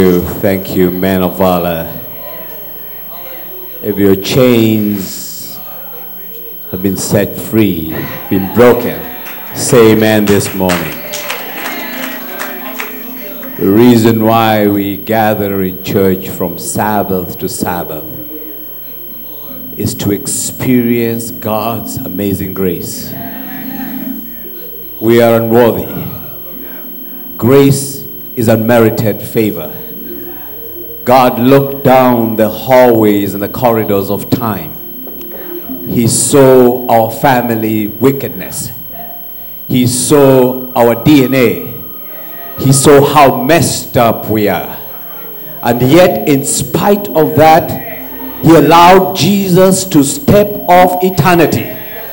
Thank you, man of valor. If your chains have been set free, been broken, say amen this morning. The reason why we gather in church from Sabbath to Sabbath is to experience God's amazing grace. We are unworthy. Grace is unmerited favor. God looked down the hallways and the corridors of time. He saw our family wickedness. He saw our DNA. He saw how messed up we are. And yet, in spite of that, He allowed Jesus to step off eternity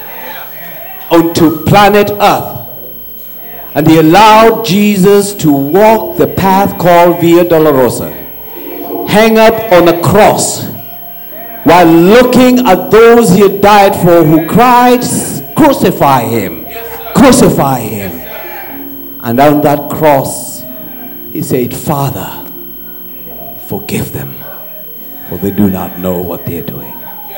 onto planet Earth. And He allowed Jesus to walk the path called Via Dolorosa, hang up on a cross, while looking at those He had died for who cried, "Crucify Him, crucify Him." And on that cross, He said, "Father, forgive them, for they do not know what they are doing."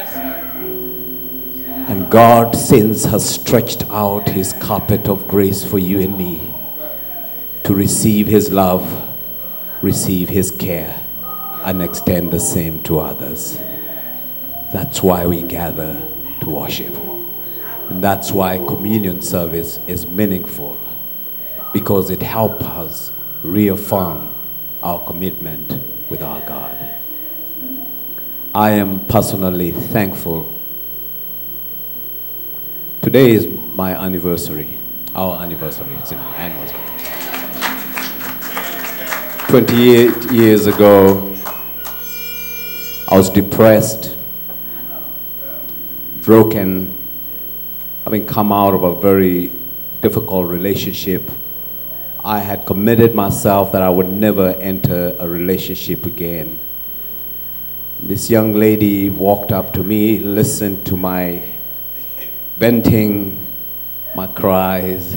And God since has stretched out His carpet of grace for you and me to receive His love, receive His care, and extend the same to others. That's why we gather to worship. And that's why communion service is meaningful, because it helps us reaffirm our commitment with our God. I am personally thankful. Today is my anniversary, our anniversary. It's an anniversary. 28 years ago, I was depressed, broken, having come out of a very difficult relationship. I had committed myself that I would never enter a relationship again. This young lady walked up to me, listened to my venting, my cries,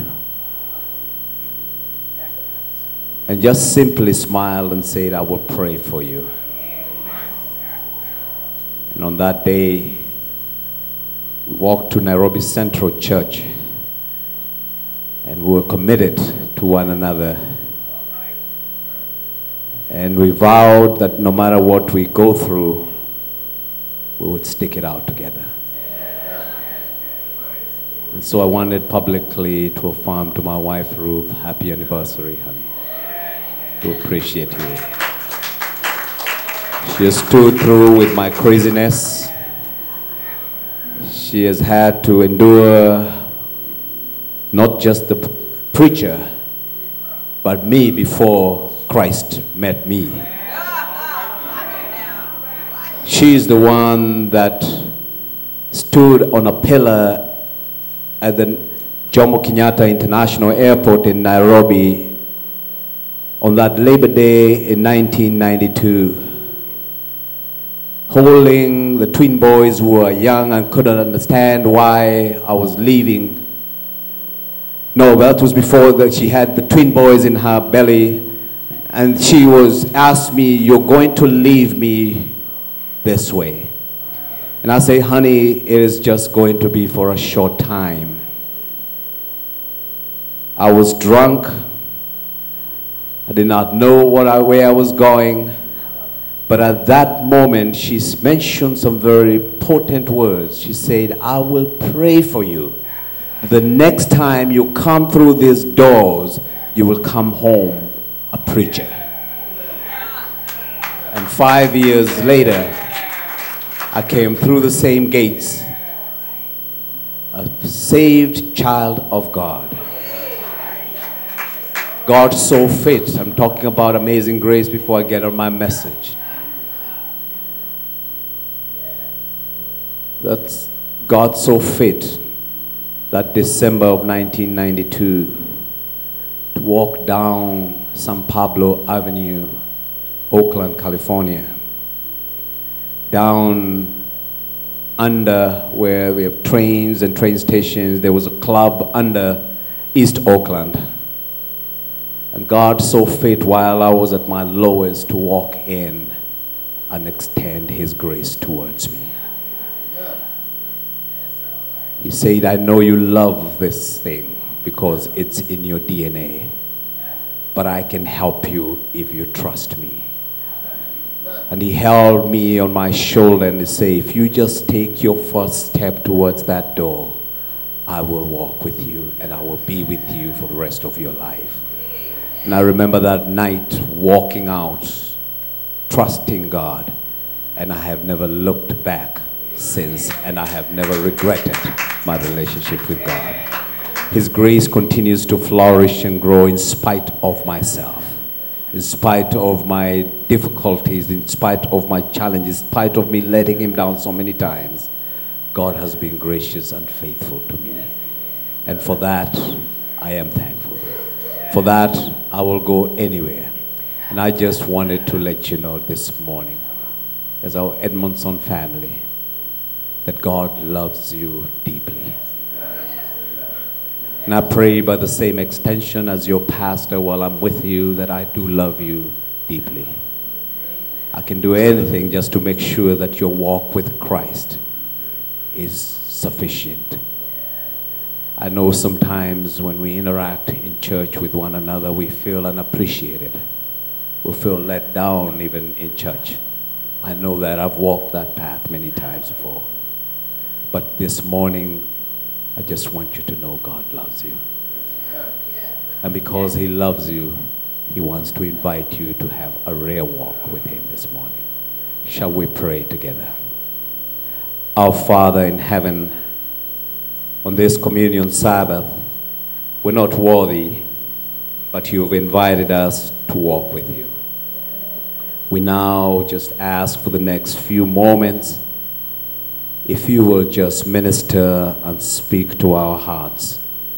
and just simply smiled and said, "I will pray for you." And on that day, we walked to Nairobi Central Church, and we were committed to one another. And we vowed that no matter what we go through, we would stick it out together. And so I wanted publicly to affirm to my wife, Ruth, happy anniversary, honey. To appreciate you. She has stood through with my craziness. She has had to endure not just the preacher, but me before Christ met me. She is the one that stood on a pillar at the Jomo Kenyatta International Airport in Nairobi on that Labor Day in 1992, holding the twin boys who were young and couldn't understand why I was leaving. No, that was before that. She had the twin boys in her belly, and she was asked me, "You're going to leave me this way?" And I say, "Honey, it is just going to be for a short time." I was drunk. I did not know where I was going. But at that moment, she mentioned some very potent words. She said, "I will pray for you. The next time you come through these doors, you will come home a preacher." And 5 years later, I came through the same gates, a saved child of God. God so fit. I'm talking about amazing grace before I get on my message. That's God so fit that December of 1992 to walk down San Pablo Avenue, Oakland, California, down under where we have trains and train stations. There was a club under East Oakland. And God saw fit while I was at my lowest to walk in and extend his grace towards me. He said, I know you love this thing because it's in your DNA, but I can help you if you trust me. And he held me on my shoulder and he said, if you just take your first step towards that door, I will walk with you and I will be with you for the rest of your life. And I remember that night walking out, trusting God, and I have never looked back since, and I have never regretted my relationship with God. His grace continues to flourish and grow in spite of myself, in spite of my difficulties, in spite of my challenges, in spite of me letting him down so many times. God has been gracious and faithful to me. And for that, I am thankful. For that, I will go anywhere. And I just wanted to let you know this morning, as our Edmondson family, that God loves you deeply. And I pray by the same extension as your pastor while I'm with you that I do love you deeply. I can do anything just to make sure that your walk with Christ is sufficient. I know sometimes when we interact in church with one another, we feel unappreciated. We feel let down even in church. I know that I've walked that path many times before. But this morning, I just want you to know God loves you. And because he loves you, he wants to invite you to have a rare walk with him this morning. Shall we pray together? Our Father in heaven, on this communion Sabbath, we're not worthy, but you've invited us to walk with you. We now just ask for the next few moments, if you will just minister and speak to our hearts.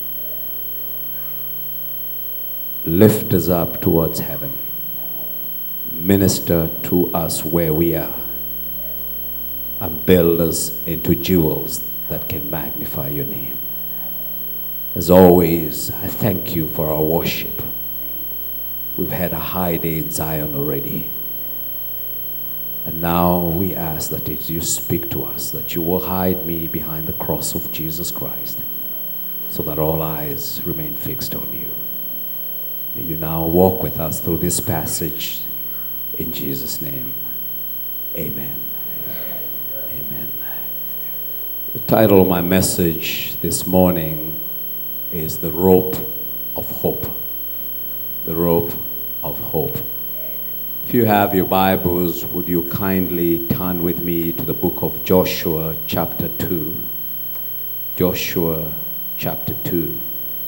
Lift us up towards heaven. Minister to us where we are. And build us into jewels that can magnify your name. As always, I thank you for our worship. We've had a high day in Zion already. And now we ask that as you speak to us, that you will hide me behind the cross of Jesus Christ, so that all eyes remain fixed on you. May you now walk with us through this passage. In Jesus' name, amen. Amen. The title of my message this morning is The Rope of Hope. The Rope of Hope. If you have your Bibles, would you kindly turn with me to the book of Joshua chapter 2. Joshua chapter 2.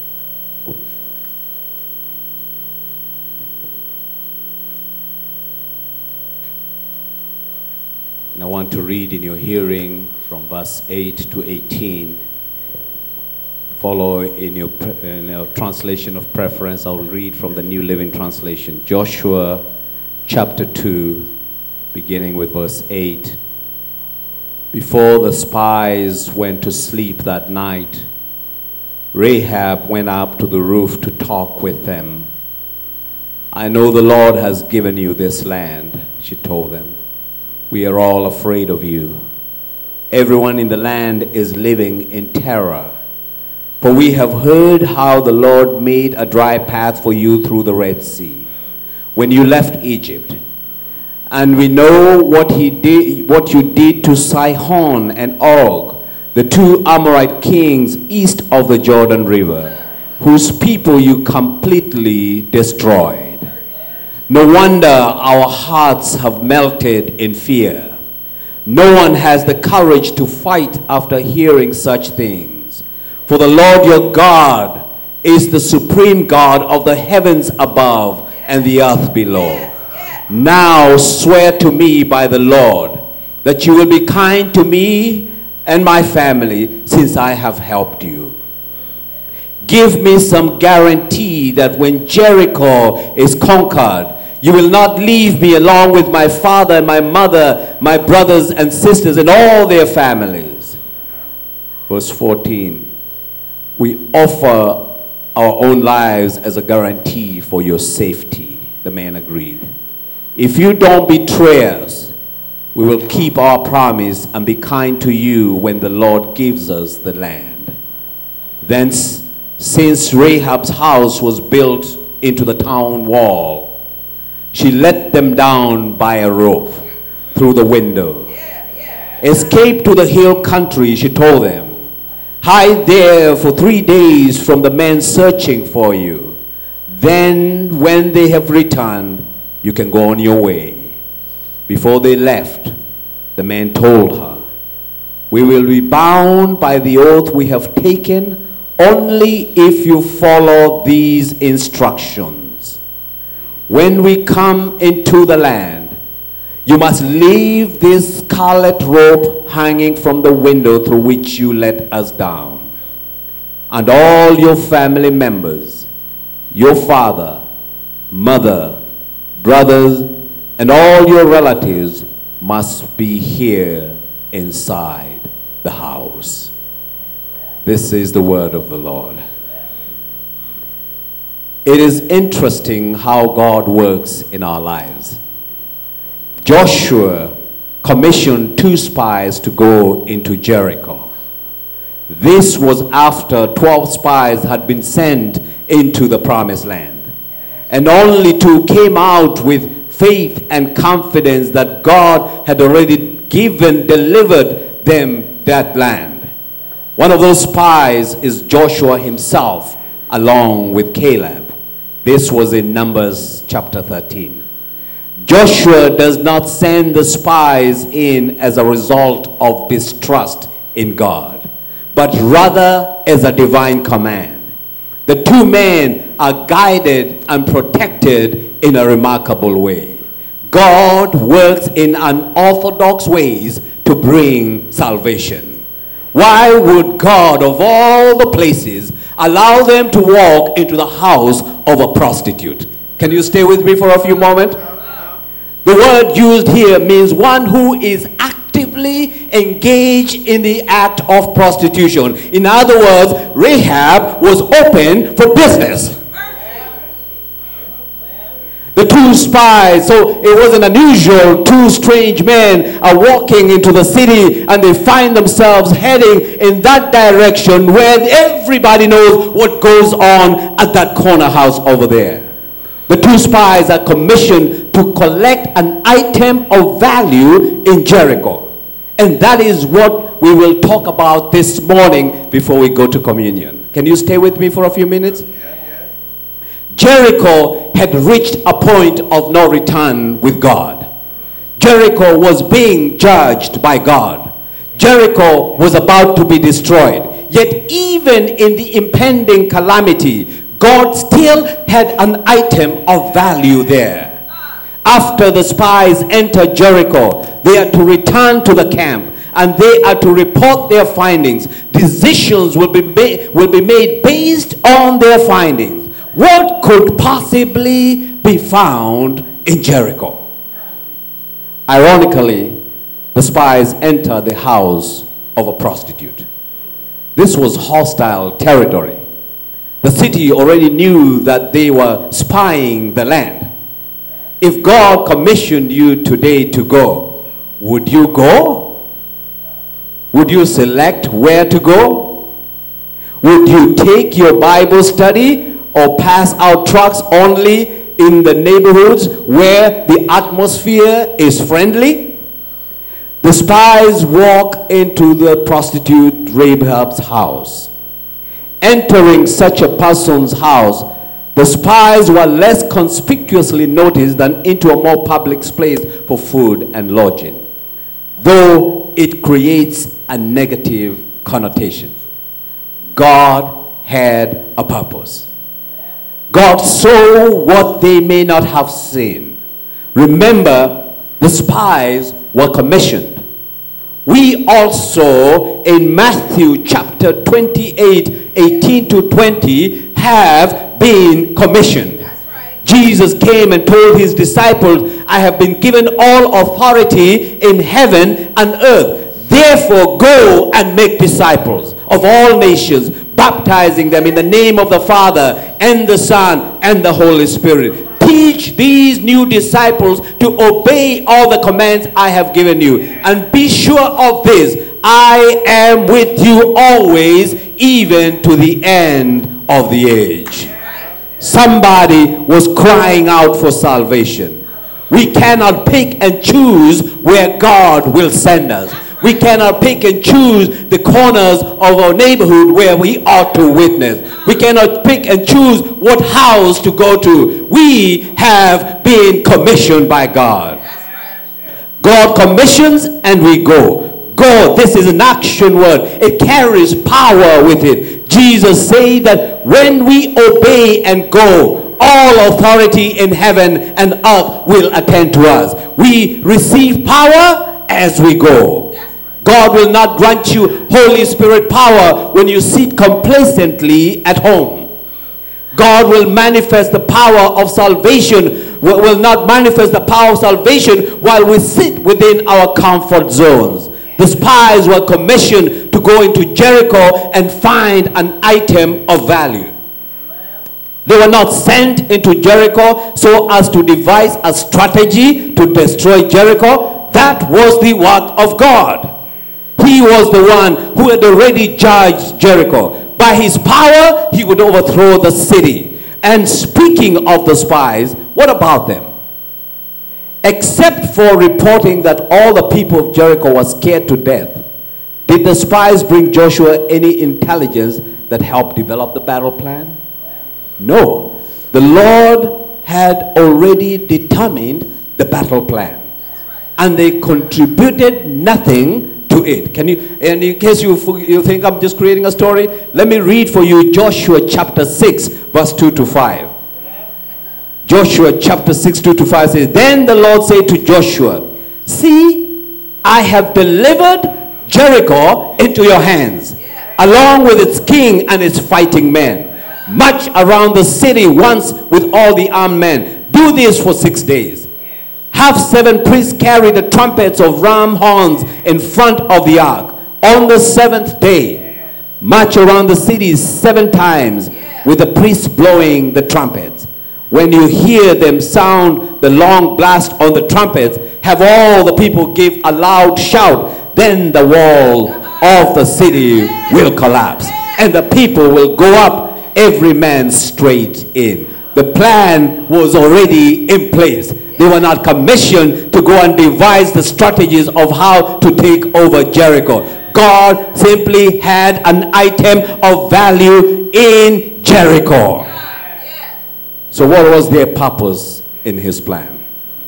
And I want to read in your hearing from verse 8 to 18. Follow in your translation of preference. I will read from the New Living Translation. Joshua chapter 2, beginning with verse 8. Before the spies went to sleep that night, Rahab went up to the roof to talk with them. I know the Lord has given you this land, she told them. We are all afraid of you. Everyone in the land is living in terror. For we have heard how the Lord made a dry path for you through the Red Sea when you left Egypt. And we know what you did to Sihon and Og, the two Amorite kings east of the Jordan River, whose people you completely destroyed. No wonder our hearts have melted in fear. No one has the courage to fight after hearing such things. For the Lord your God is the supreme God of the heavens above and the earth below. Now swear to me by the Lord that you will be kind to me and my family, since I have helped you. Give me some guarantee that when Jericho is conquered, you will not leave me along with my father and my mother, my brothers and sisters, and all their families. Verse 14. We offer our own lives as a guarantee for your safety. The man agreed. If you don't betray us, we will keep our promise and be kind to you when the Lord gives us the land. Then, since Rahab's house was built into the town wall, she let them down by a rope through the window. Escape to the hill country, she told them. Hide there for 3 days from the men searching for you. Then, when they have returned, you can go on your way. Before they left, the man told her, we will be bound by the oath we have taken only if you follow these instructions. When we come into the land, you must leave this scarlet rope hanging from the window through which you let us down. And all your family members, your father, mother, brothers, and all your relatives must be here inside the house. This is the word of the Lord. It is interesting how God works in our lives. Joshua commissioned 2 spies to go into Jericho. This was after 12 spies had been sent into the promised land. And only 2 came out with faith and confidence that God had already delivered them that land. One of those spies is Joshua himself, along with Caleb. This was in Numbers chapter 13. Joshua does not send the spies in as a result of distrust in God, but rather as a divine command. The 2 men are guided and protected in a remarkable way. God works in unorthodox ways to bring salvation. Why would God, of all the places, allow them to walk into the house of a prostitute? Can you stay with me for a few moments? The word used here means one who is actively engaged in the act of prostitution. In other words, Rahab was open for business. The 2 spies, so it wasn't unusual, 2 strange men are walking into the city and they find themselves heading in that direction where everybody knows what goes on at that corner house over there. The 2 spies are commissioned to collect an item of value in Jericho. And that is what we will talk about this morning before we go to communion. Can you stay with me for a few minutes? Jericho had reached a point of no return with God. Jericho was being judged by God. Jericho was about to be destroyed. Yet even in the impending calamity, God still had an item of value there. After the spies entered Jericho, they are to return to the camp and they are to report their findings. Decisions will be made based on their findings. What could possibly be found in Jericho? Ironically, the spies entered the house of a prostitute. This was hostile territory. The city already knew that they were spying the land. If God commissioned you today to go, would you go? Would you select where to go? Would you take your Bible study or pass out tracts only in the neighborhoods where the atmosphere is friendly? The spies walk into the prostitute Rahab's house. Entering such a person's house, the spies were less conspicuously noticed than into a more public place for food and lodging, though it creates a negative connotation. God had a purpose. God saw what they may not have seen. Remember, the spies were commissioned. We also, in Matthew chapter 28, 18 to 20, have been commissioned. Right. Jesus came and told his disciples, I have been given all authority in heaven and earth. Therefore, go and make disciples of all nations, baptizing them in the name of the Father and the Son and the Holy Spirit. Teach these new disciples to obey all the commands I have given you. And be sure of this, I am with you always, even to the end of the age. Somebody was crying out for salvation. We cannot pick and choose where God will send us. We cannot pick and choose the corners of our neighborhood where we ought to witness. We cannot pick and choose what house to go to. We have been commissioned by God. God commissions and we go. Go. This is an action word. It carries power with it. Jesus said that when we obey and go, all authority in heaven and earth will attend to us. We receive power as we go. God will not grant you Holy Spirit power when you sit complacently at home. God will manifest the power of salvation, will not manifest the power of salvation while we sit within our comfort zones. The spies were commissioned to go into Jericho and find an item of value. They were not sent into Jericho so as to devise a strategy to destroy Jericho. That was the work of God. He was the one who had already judged Jericho. By his power, he would overthrow the city. And speaking of the spies, what about them? Except for reporting that all the people of Jericho were scared to death, did the spies bring Joshua any intelligence that helped develop the battle plan? No. The Lord had already determined the battle plan. And they contributed nothing to it. Can you, and in case you think I'm just creating a story, let me read for you Joshua chapter 6 verse 2 to 5. Joshua chapter 6 2 to 5 says, Then the Lord said to Joshua, See, I have delivered Jericho into your hands, along with its king and its fighting men. March around the city once with all the armed men. Do this for 6 days. Have 7 priests carry the trumpets of ram horns in front of the ark. On the 7th day, march around the city 7 times with the priests blowing the trumpets. When you hear them sound the long blast on the trumpets, have all the people give a loud shout. Then the wall of the city will collapse, and the people will go up, every man straight in. The plan was already in place. They were not commissioned to go and devise the strategies of how to take over Jericho. God simply had an item of value in Jericho. So what was their purpose in his plan?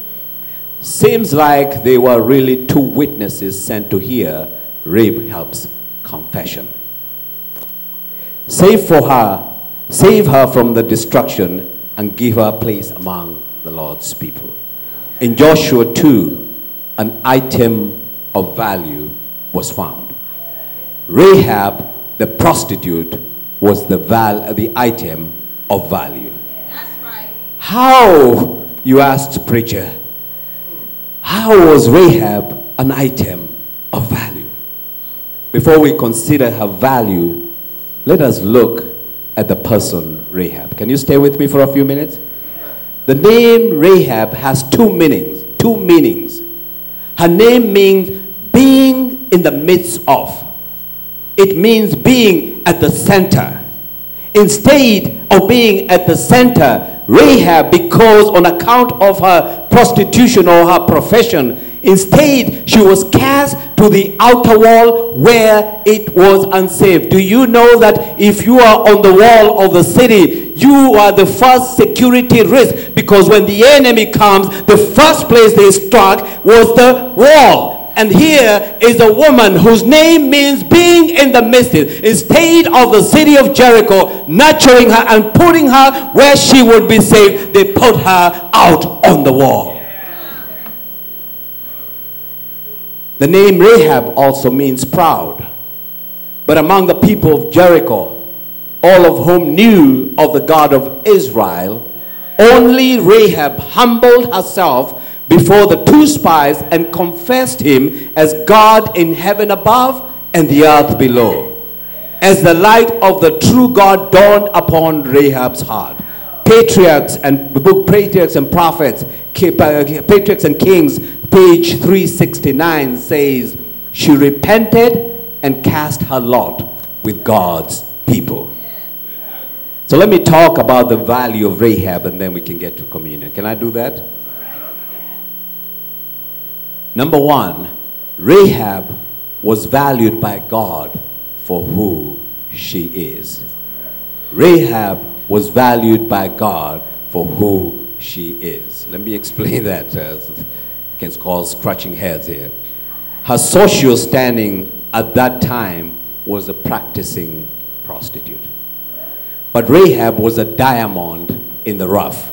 Seems like they were really 2 witnesses sent to hear Rahab's confession. Save her from the destruction and give her a place among the Lord's people. In Joshua 2, an item of value was found. Rahab, the prostitute, was the item of value. That's right. How, you asked, preacher, how was Rahab an item of value? Before we consider her value, let us look at the person Rahab. Can you stay with me for a few minutes? The name Rahab has 2 meanings. 2 meanings. Her name means being in the midst of. It means being at the center. Instead of being at the center, Rahab, because on account of her prostitution or her profession, instead she was cast to the outer wall where it was unsafe. Do you know that if you are on the wall of the city, you are the first security risk? Because when the enemy comes, the first place they struck was the wall. And here is a woman whose name means being in the midst. Instead of the city of Jericho nurturing her and putting her where she would be safe, they put her out on the wall. The name Rahab also means proud. But among the people of Jericho, all of whom knew of the God of Israel, only Rahab humbled herself before the 2 spies and confessed him as God in heaven above and the earth below. as the light of the true God dawned upon Rahab's heart. Patriarchs and the book Patriarchs and Prophets, Patriarchs and Kings, page 369 says, she repented and cast her lot with God's people. So let me talk about the value of Rahab and then we can get to communion. Can I do that? Number one, Rahab was valued by God for who she is. Rahab was valued by God for who she is. Let me explain that. It can cause scratching heads here. Her social standing at that time was a practicing prostitute. But Rahab was a diamond in the rough.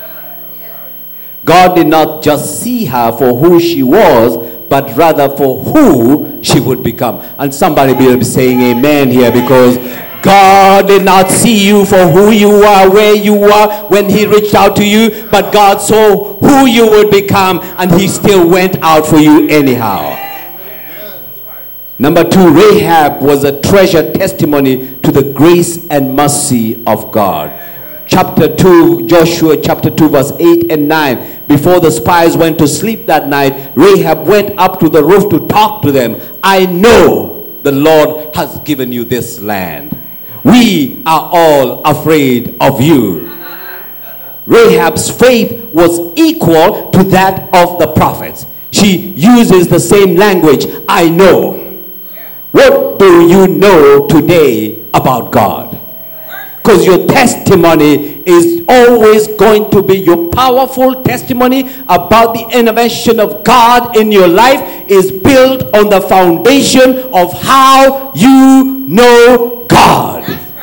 God did not just see her for who she was, but rather for who she would become. And somebody will be saying amen here, because God did not see you for who you are, where you are when he reached out to you, but God saw who you would become, and he still went out for you anyhow. Number two, Rahab was a treasured testimony to the grace and mercy of God. Chapter 2, Joshua chapter 2 verse 8 and 9. Before the spies went to sleep that night, Rahab went up to the roof to talk to them. I know the Lord has given you this land. We are all afraid of you. Rahab's faith was equal to that of the prophets. She uses the same language, I know. What do you know today about God? Because your testimony is always going to be your powerful testimony about the intervention of God in your life is built on the foundation of how you know God.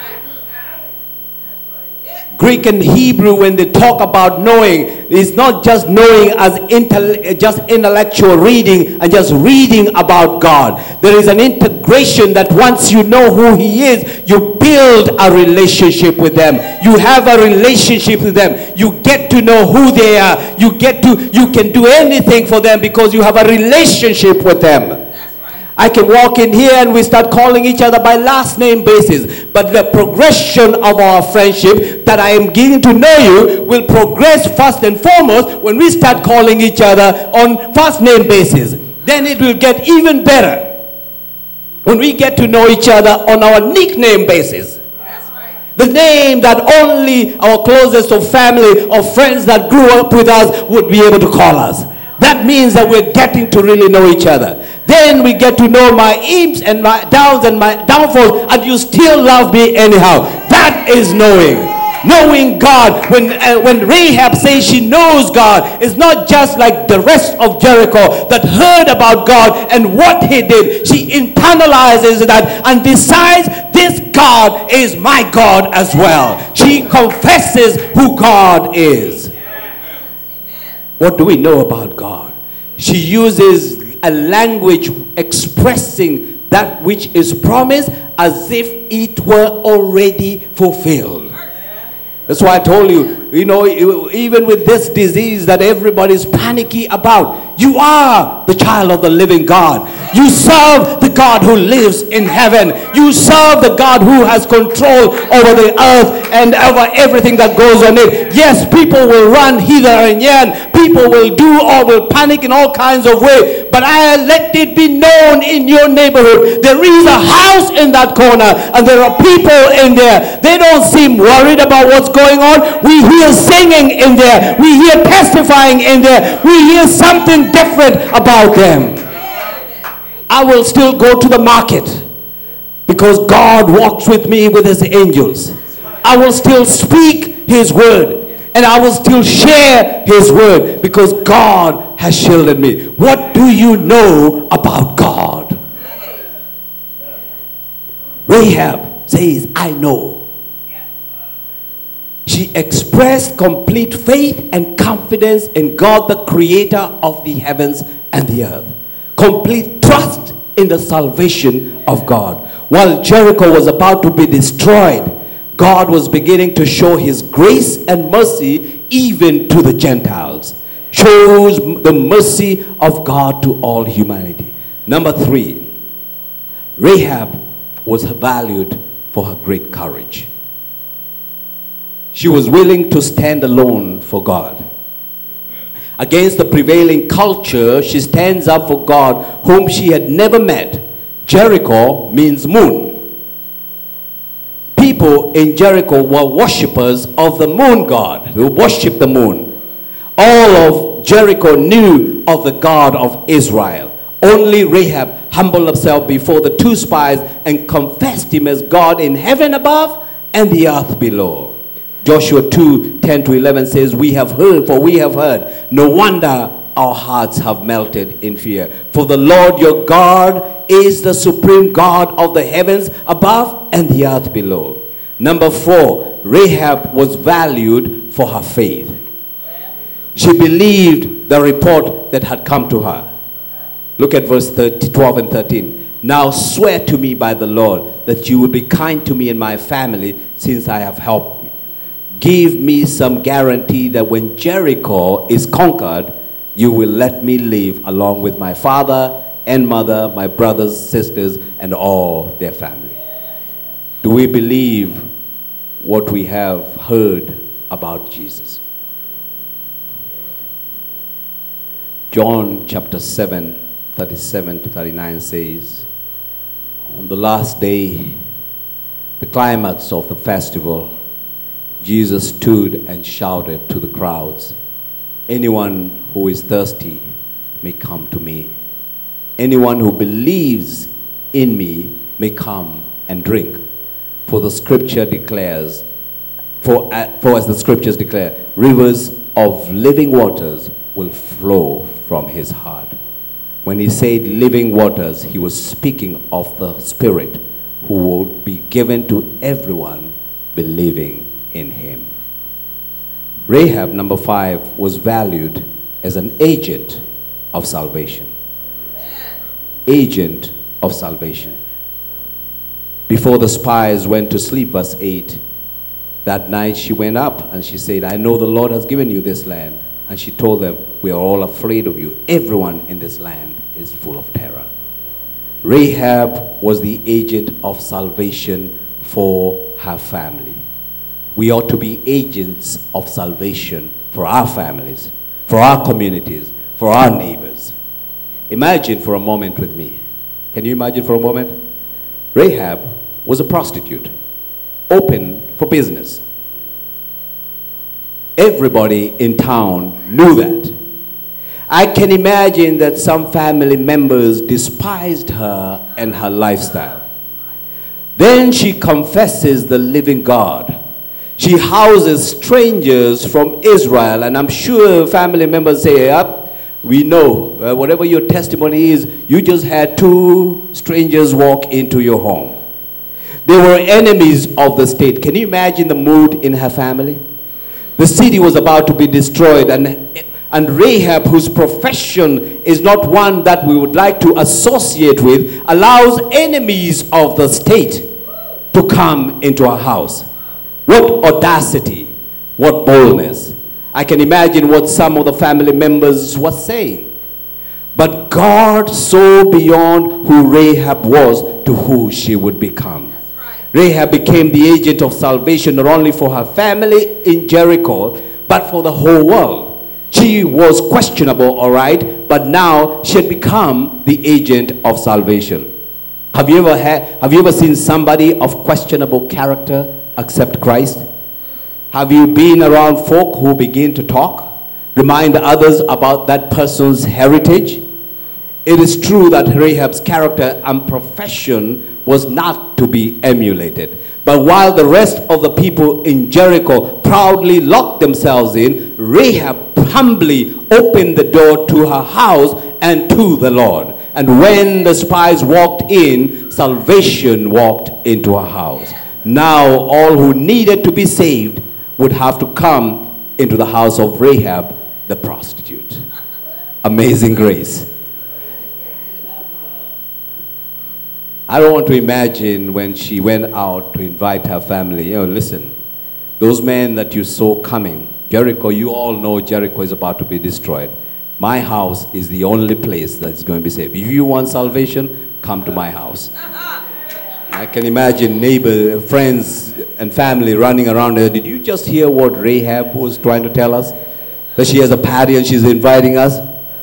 Greek and Hebrew, when they talk about knowing, it's not just knowing as just intellectual reading and just reading about God. There is an integration that once you know who he is, you build a relationship with them. You have a relationship with them. You get to know who they are. You can do anything for them because you have a relationship with them. I can walk in here and we start calling each other by last name basis. But the progression of our friendship that I am getting to know you will progress first and foremost when we start calling each other on first name basis. Then it will get even better when we get to know each other on our nickname basis. The name that only our closest of family or friends that grew up with us would be able to call us. That means that we're getting to really know each other. Then we get to know my ups and my downs and my downfalls, and you still love me anyhow. That is knowing. Knowing God. When Rahab says she knows God, it's not just like the rest of Jericho that heard about God and what he did. She internalizes that and decides this God is my God as well. She confesses who God is. What do we know about God? She uses a language expressing that which is promised as if it were already fulfilled. That's why I told you, even with this disease that everybody's panicky about, you are the child of the living God. You serve the God who lives in heaven. You serve the God who has control over the earth and over everything that goes on it. Yes, people will run hither and yon. People will do or will panic in all kinds of ways. But I let it be known in your neighborhood. There is a house in that corner and there are people in there. They don't seem worried about what's going on. We hear singing in there. We hear testifying in there. We hear something different about them. I will still go to the market because God walks with me with his angels. I will still speak his word and I will still share his word because God has shielded me. What do you know about God? Rahab says, I know. She expressed complete faith and confidence in God, the creator of the heavens and the earth. Complete trust in the salvation of God. While Jericho was about to be destroyed, God was beginning to show his grace and mercy even to the Gentiles. Shows the mercy of God to all humanity. Number 3, Rahab was valued for her great courage. She was willing to stand alone for God. Against the prevailing culture, she stands up for God, whom she had never met. Jericho means moon. People in Jericho were worshippers of the moon god. They worshiped the moon. All of Jericho knew of the God of Israel. Only Rahab humbled herself before the two spies and confessed him as God in heaven above and the earth below. Joshua 2:10-11 says, we have heard. No wonder our hearts have melted in fear. For the Lord your God is the supreme God of the heavens above and the earth below. Number 4, Rahab was valued for her faith. She believed the report that had come to her. Look at verse 12 and 13. Now swear to me by the Lord that you will be kind to me and my family, since I have helped me. Give me some guarantee that when Jericho is conquered, you will let me live along with my father and mother, my brothers, sisters, and all their family. Do we believe what we have heard about Jesus? John chapter 7, 37-39 says, on the last day, the climax of the festival, Jesus stood and shouted to the crowds, anyone who is thirsty may come to me. Anyone who believes in me may come and drink. For the scripture declares, for as the scriptures declare, rivers of living waters will flow from his heart. When he said living waters, he was speaking of the Spirit who will be given to everyone believing in him. Rahab, number 5, was valued as an agent of salvation. Agent of salvation. Before the spies went to sleep, verse 8, that night she went up and she said, I know the Lord has given you this land. And she told them, we are all afraid of you. Everyone in this land is full of terror. Rahab was the agent of salvation for her family. We ought to be agents of salvation for our families, for our communities, for our neighbors. Imagine for a moment with me. Can you imagine for a moment? Rahab was a prostitute, open for business. Everybody in town knew that. I can imagine that some family members despised her and her lifestyle. Then she confesses the living God. She houses strangers from Israel, and I'm sure family members say, we know, whatever your testimony is, you just had 2 strangers walk into your home. They were enemies of the state. Can you imagine the mood in her family? The city was about to be destroyed, and Rahab, whose profession is not one that we would like to associate with, allows enemies of the state to come into her house. What audacity, what boldness. I can imagine what some of the family members were saying. But God saw beyond who Rahab was to who she would become. Rahab became the agent of salvation not only for her family in Jericho, but for the whole world. She was questionable, all right, but now she had become the agent of salvation. Have you ever seen somebody of questionable character accept Christ? Have you been around folk who begin to talk, remind others about that person's heritage? It is true that Rahab's character and profession was not to be emulated. But while the rest of the people in Jericho proudly locked themselves in, Rahab humbly opened the door to her house and to the Lord. And when the spies walked in, salvation walked into her house. Now all who needed to be saved would have to come into the house of Rahab the prostitute. Amazing grace. I don't want to imagine when she went out to invite her family. Listen, those men that you saw coming, Jericho, you all know Jericho is about to be destroyed. My house is the only place that's going to be safe. If you want salvation, come to my house. I can imagine neighbor, friends, and family running around her. Did you just hear what Rahab was trying to tell us? That she has a party and she's inviting us?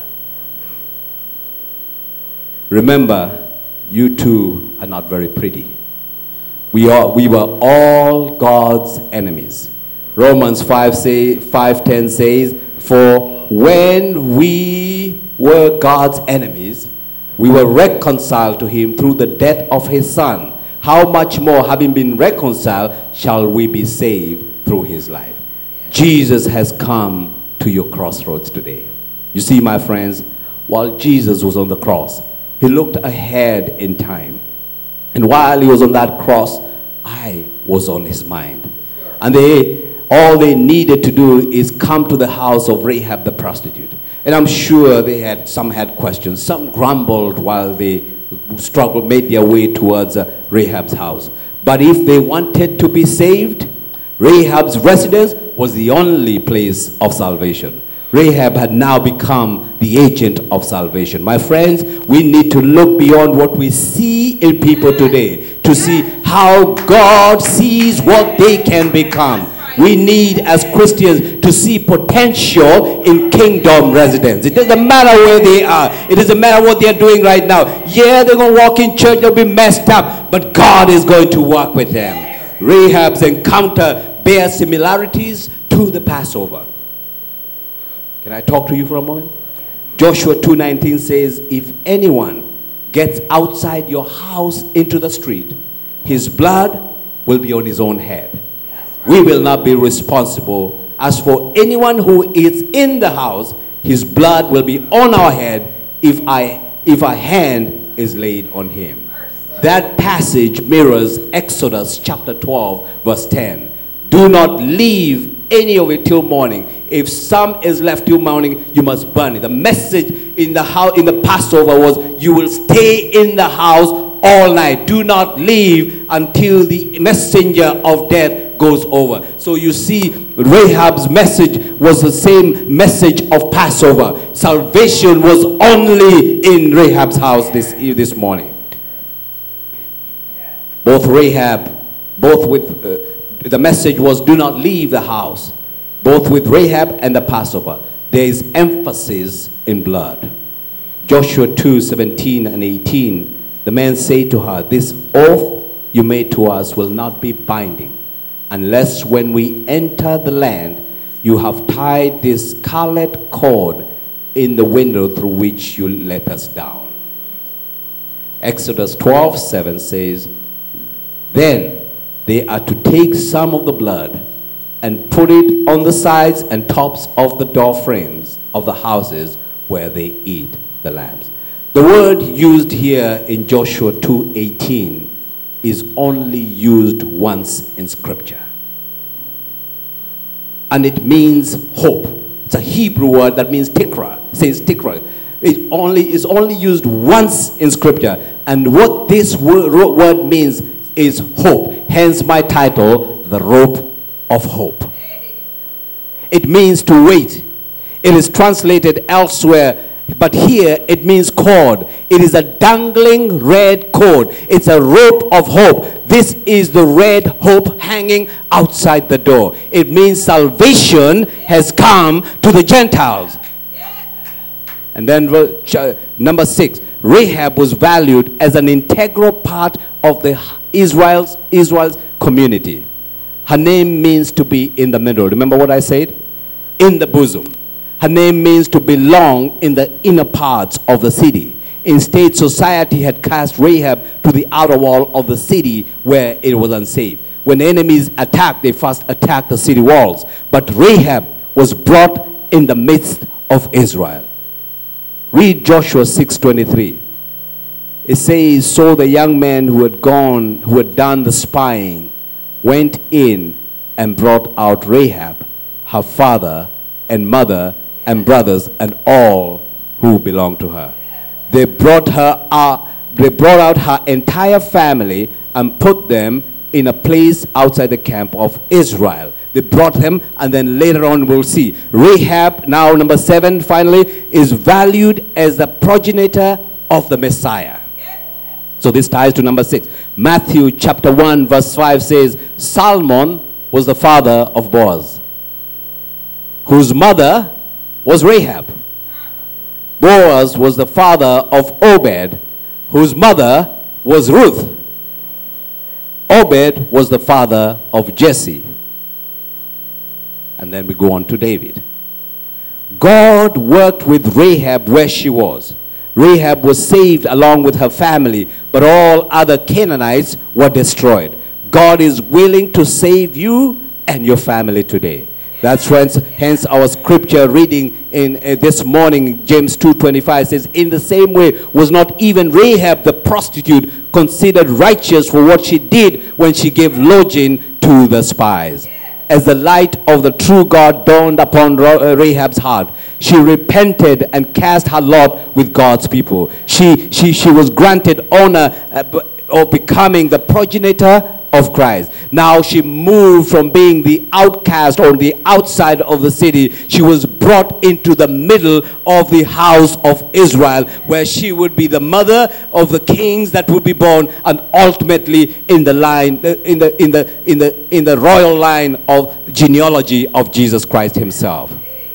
Remember, you two are not very pretty. We were all God's enemies. Romans 5:10 says, for when we were God's enemies, we were reconciled to him through the death of his son. How much more, having been reconciled, shall we be saved through his life? Jesus has come to your crossroads today. You see, my friends, while Jesus was on the cross, he looked ahead in time. And while he was on that cross, I was on his mind. And all they needed to do is come to the house of Rahab the prostitute. And I'm sure some had questions. Some grumbled while they struggled, made their way towards Rahab's house. But if they wanted to be saved, Rahab's residence was the only place of salvation. Rahab had now become the agent of salvation. My friends, we need to look beyond what we see in people today to see how God sees what they can become. We need, as Christians, to see potential in kingdom residents. It doesn't matter where they are. It doesn't matter what they're doing right now. Yeah, they're going to walk in church, they'll be messed up, but God is going to work with them. Rahab's encounter bears similarities to the Passover. Can I talk to you for a moment? Joshua 2:19 says, if anyone gets outside your house into the street, his blood will be on his own head. We will not be responsible. As for anyone who is in the house, his blood will be on our head if a hand is laid on him. That passage mirrors Exodus chapter 12 verse 10. Do not leave any of it till morning. If some is left till morning, you must burn it. The message in the house in the Passover was, you will stay in the house all night. Do not leave until the messenger of death goes over. So you see, Rahab's message was the same message of Passover. Salvation was only in Rahab's house this morning. The message was, do not leave the house. Both with Rahab and the Passover, there is emphasis in blood. Joshua 2:17 and 18, the man said to her, this oath you made to us will not be binding, unless when we enter the land, you have tied this scarlet cord in the window through which you let us down. Exodus 12:7 says, then they are to take some of the blood and put it on the sides and tops of the door frames of the houses where they eat the lambs. The word used here in Joshua 2:18 is only used once in Scripture. And it means hope. It's a Hebrew word that means tikra. It says tikra. It is only used once in Scripture. And what this word means is hope. Hence my title, The Rope of Hope. It means to wait. It is translated elsewhere, but here it means cord. It is a dangling red cord. It's a rope of hope. This is the red hope hanging outside the door. It means salvation has come to the Gentiles. And then number 6, Rahab was valued as an integral part of the Israel's community. Her name means to be in the middle. Remember what I said? In the bosom. Her name means to belong in the inner parts of the city. Instead, society had cast Rahab to the outer wall of the city where it was unsafe. When enemies attacked, they first attacked the city walls. But Rahab was brought in the midst of Israel. Read Joshua 6:23. It says, so the young man who had done the spying, went in and brought out Rahab, her father and mother and brothers and all who belonged to her. They brought out her entire family and put them in a place outside the camp of Israel. They brought them, and then later on we'll see. Rahab, now number 7, finally, is valued as the progenitor of the Messiah. So this ties to number 6. Matthew chapter 1 verse 5 says, Salmon was the father of Boaz, whose mother was Rahab. Boaz was the father of Obed, whose mother was Ruth. Obed was the father of Jesse. And then we go on to David. God worked with Rahab where she was. Rahab was saved along with her family, but all other Canaanites were destroyed. God is willing to save you and your family today. That's hence our scripture reading in this morning, James 2:25 says, in the same way was not even Rahab the prostitute considered righteous for what she did when she gave lodging to the spies. As the light of the true God dawned upon Rahab's heart, she repented and cast her lot with God's people. She was granted honor of becoming the progenitor of Christ. Now she moved from being the outcast on the outside of the city. She was brought into the middle of the house of Israel, where she would be the mother of the kings that would be born, and ultimately in the line, in the royal line of genealogy of Jesus Christ himself.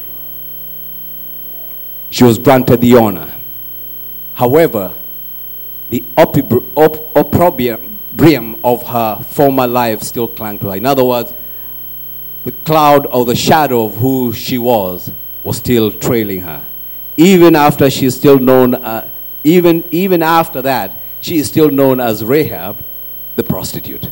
She was granted the honor. However, the opprobrium of her former life still clung to her. In other words, the cloud or the shadow of who she was still trailing her. Even after she is still known, even after that, she is still known as Rahab, the prostitute.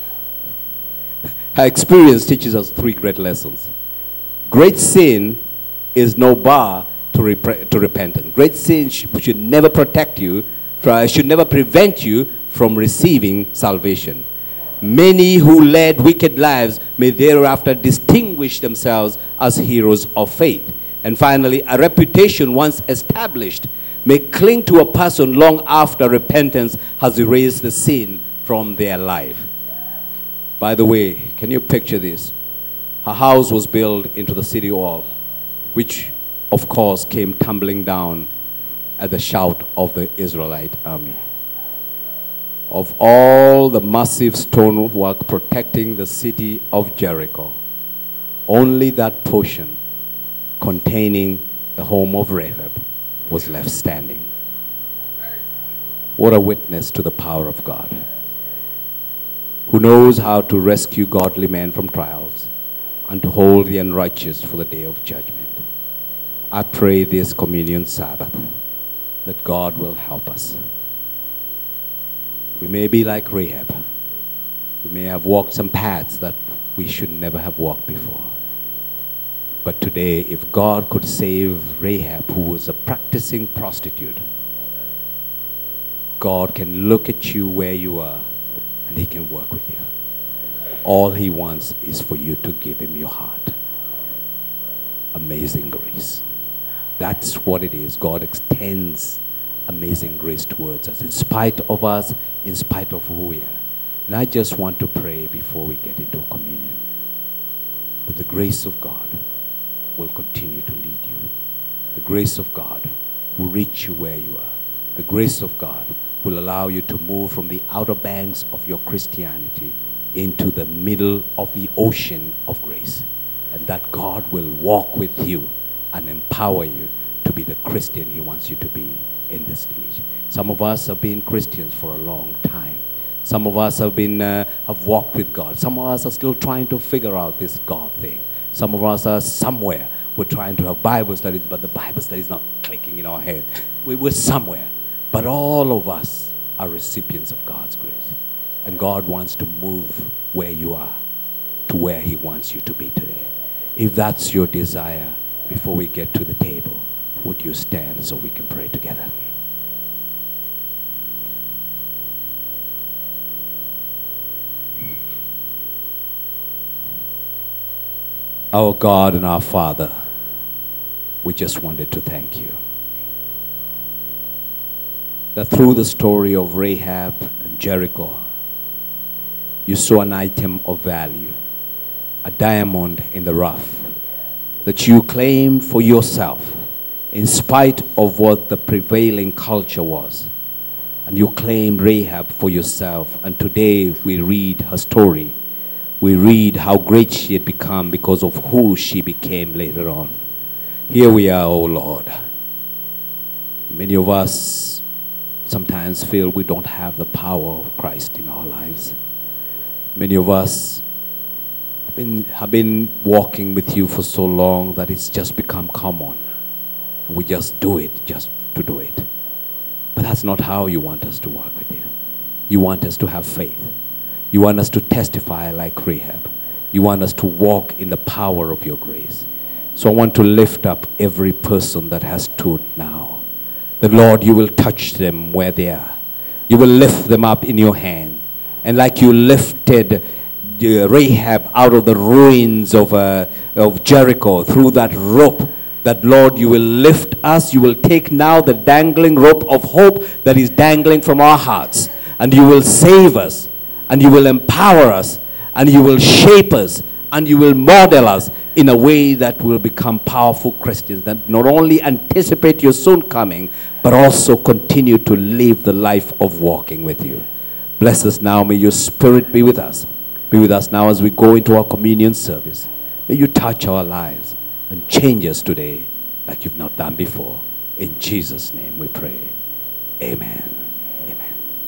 Her experience teaches us 3 great lessons. Great sin is no bar to repentance. Great sin should never protect you, should never prevent you from receiving salvation. Many who led wicked lives may thereafter distinguish themselves as heroes of faith. And finally, a reputation once established may cling to a person long after repentance has erased the sin from their life. By the way, can you picture this? Her house was built into the city wall, which of course came tumbling down at the shout of the Israelite army. Of all the massive stonework protecting the city of Jericho, only that portion containing the home of Rahab was left standing. What a witness to the power of God, who knows how to rescue godly men from trials and to hold the unrighteous for the day of judgment. I pray this communion Sabbath that God will help us. We may be like Rahab. We may have walked some paths that we should never have walked before. But today, if God could save Rahab, who was a practicing prostitute, God can look at you where you are and he can work with you. All he wants is for you to give him your heart. Amazing grace. That's what it is. God extends amazing grace towards us, in spite of us, in spite of who we are. And I just want to pray before we get into communion that the grace of God will continue to lead you. The grace of God will reach you where you are. The grace of God will allow you to move from the outer banks of your Christianity into the middle of the ocean of grace. And that God will walk with you and empower you to be the Christian he wants you to be in this stage. Some of us have been Christians for a long time. Some of us have walked with God. Some of us are still trying to figure out this God thing. Some of us are somewhere. We're trying to have Bible studies, but the Bible study is not clicking in our head. We're somewhere. But all of us are recipients of God's grace. And God wants to move where you are to where he wants you to be today. If that's your desire, before we get to the table, would you stand so we can pray together? Our God and our Father, we just wanted to thank you that through the story of Rahab and Jericho, you saw an item of value, a diamond in the rough, that you claimed for yourself in spite of what the prevailing culture was. And you claimed Rahab for yourself. And today we read her story. We read how great she had become because of who she became later on. Here we are, oh Lord. Many of us sometimes feel we don't have the power of Christ in our lives. Many of us have been walking with you for so long that it's just become common. We just do it just to do it. But that's not how you want us to walk with you. You want us to have faith. You want us to testify like Rahab. You want us to walk in the power of your grace. So I want to lift up every person that has stood now. The Lord, you will touch them where they are. You will lift them up in your hand. And like you lifted Rahab out of the ruins of Jericho through that rope, that Lord, you will lift us. You will take now the dangling rope of hope that is dangling from our hearts, and you will save us, and you will empower us, and you will shape us, and you will model us in a way that will become powerful Christians that not only anticipate your soon coming, but also continue to live the life of walking with you. Bless us now. May your Spirit be with us. Be with us now as we go into our communion service. May you touch our lives and change us today like you've not done before. In Jesus' name we pray. Amen.